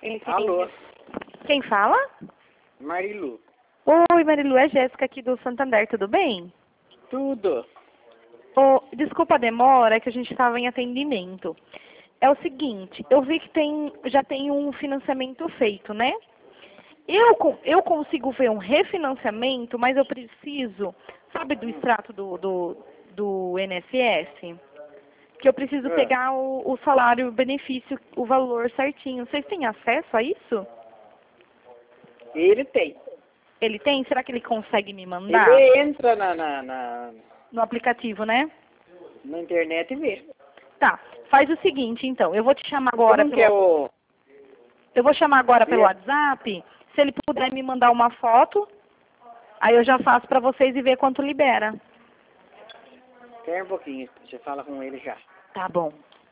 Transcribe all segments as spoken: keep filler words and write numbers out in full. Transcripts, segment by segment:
Ele tem... Alô, Quem fala? Marilu. Oi, Marilu, é Jéssica aqui do Santander, tudo bem? Tudo. Oh, desculpa a demora, é que a gente estava em atendimento. É o seguinte, eu vi que tem, já tem um financiamento feito, né? Eu, con- eu consigo ver um refinanciamento, mas eu preciso, sabe, do extrato do, do, do I N S S? Que eu preciso É. pegar o, o salário, o benefício, o valor certinho. Vocês têm acesso a isso? Ele tem. Ele tem? Será que ele consegue me mandar? Ele entra na, na, na, No aplicativo, né? na internet e vê. Tá. Faz o seguinte, então. Eu vou te chamar agora Como que é pelo... o... Eu vou chamar agora pelo É. WhatsApp. Se ele puder me mandar uma foto, aí eu já faço pra vocês e ver quanto libera. Espera um pouquinho, você fala com ele já. Tá bom.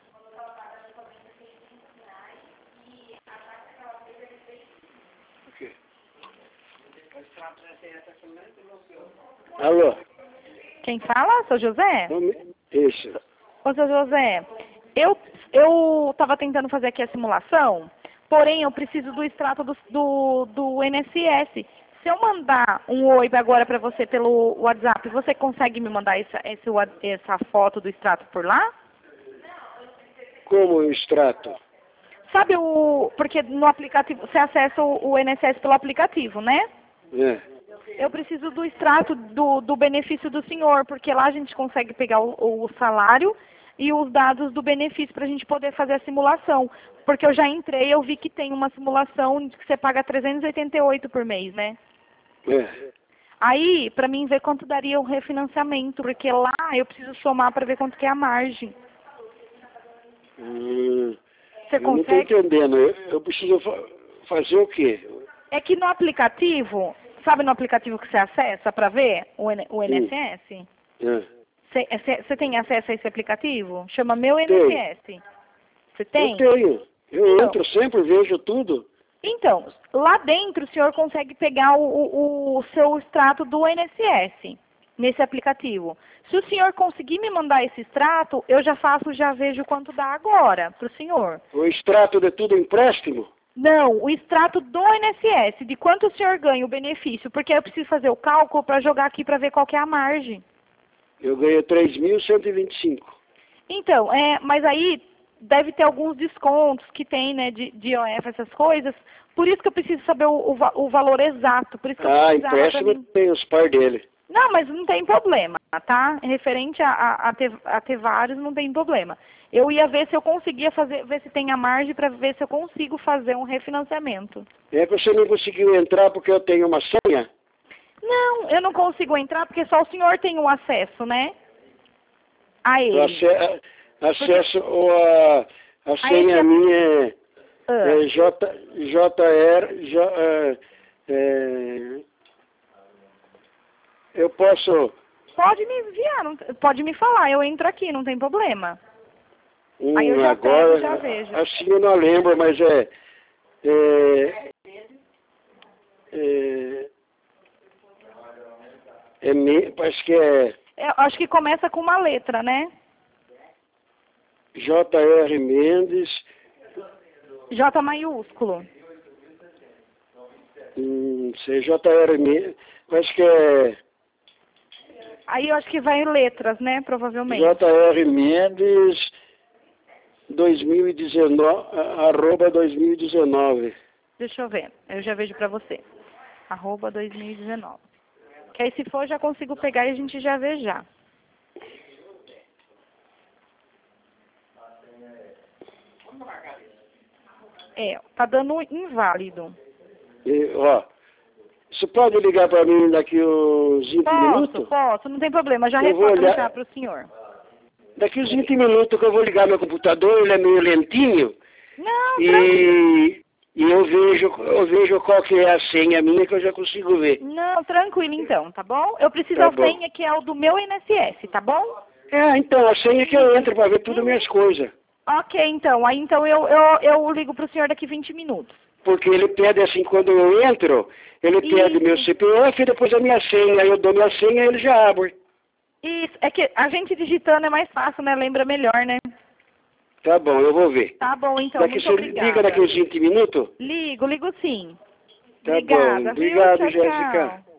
Alô? Quem fala? Seu José? Isso. Ô, seu José, eu eu estava tentando fazer aqui a simulação, porém eu preciso do extrato do, do, do I N S S. Se eu mandar um oi agora para você pelo WhatsApp, você consegue me mandar essa, esse, wa- essa foto do extrato por lá? Como o extrato? Sabe o... Porque no aplicativo, você acessa o, o I N S S pelo aplicativo, né? É. Eu preciso do extrato do, do benefício do senhor, porque lá a gente consegue pegar o, o salário e os dados do benefício para a gente poder fazer a simulação. Porque eu já entrei, eu vi que tem uma simulação que você paga trezentos e oitenta e oito por mês, né? É. Aí, para mim ver quanto daria o refinanciamento, porque lá eu preciso somar para ver quanto que é a margem. Hum, Você eu não estou consegue? entendendo. Eu, eu preciso fa fazer o quê? É que no aplicativo, sabe no aplicativo que você acessa para ver o, N- o I N S S? É. Você tem acesso a esse aplicativo? Chama Meu Tenho. I N S S. Você tem? Eu tenho. Eu Então. entro sempre, vejo tudo. Então, lá dentro o senhor consegue pegar o, o, o seu extrato do I N S S, nesse aplicativo. Se o senhor conseguir me mandar esse extrato, eu já faço, já vejo quanto dá agora para o senhor. O extrato de tudo empréstimo? Não, o extrato do I N S S, de quanto o senhor ganha o benefício, porque eu preciso fazer o cálculo para jogar aqui para ver qual que é a margem. Eu ganho três mil cento e vinte e cinco. Então, é, mas aí deve ter alguns descontos que tem, né, de, de I O F, essas coisas. Por isso que eu preciso saber o, o, va- o valor exato. Por isso que eu Ah, precisava pra empréstimo mim. tem os par dele. Não, mas não tem problema, tá? Referente a, a, a, ter, a ter vários, não tem problema. Eu ia ver se eu conseguia fazer, ver se tem a margem para ver se eu consigo fazer um refinanciamento. É que você não conseguiu entrar porque eu tenho uma senha? Não, eu não consigo entrar porque só o senhor tem o acesso, né? A O ele. ace- acesso ou a, a senha esse- minha é, Ah, é J, JR. J, é, é, eu posso. pode me enviar, não- pode me falar, eu entro aqui, não tem problema. Um, Aí eu já agora, pego, já vejo. assim eu não lembro, mas é. É, é, é me- parece que é Eu acho que começa com uma letra, né? J R Mendes. J maiúsculo. Hum, sei, J R Mendes. Parece que é Aí eu acho que vai em letras, né? Provavelmente. J R Mendes dois mil e dezenove, arroba dois mil e dezenove. Deixa eu ver. Eu já vejo pra você. Arroba dois mil e dezenove. Que aí se for, eu já consigo pegar e a gente já vê já. É, tá dando inválido. E, ó, você pode ligar para mim daqui uns vinte Posso, minutos? posso, não tem problema. Já Eu vou retorno olhar. já pro senhor. Daqui uns vinte minutos que eu vou ligar meu computador, ele é meio lentinho. Não, tranquilo. E, e eu vejo, eu vejo qual que é a senha minha que eu já consigo ver. Não, tranquilo então, tá bom? Eu preciso Tá a bom. senha que é o do meu I N S S, tá bom? É, então, a senha que eu entro para ver todas as minhas coisas. Ok, então. Aí então eu, eu, eu ligo pro senhor daqui vinte minutos. Porque ele pede assim, quando eu entro, ele pede Isso. meu C P F e depois a minha senha. Aí eu dou minha senha e ele já abre. Isso, é que a gente digitando é mais fácil, né? Lembra melhor, né? Tá bom, eu vou ver. Tá bom, então, Daqui muito você obrigada. liga daqui uns vinte minutos? Ligo, ligo sim. Tá Obrigada, bom. viu? Obrigado, Tchau, Jéssica. tchau.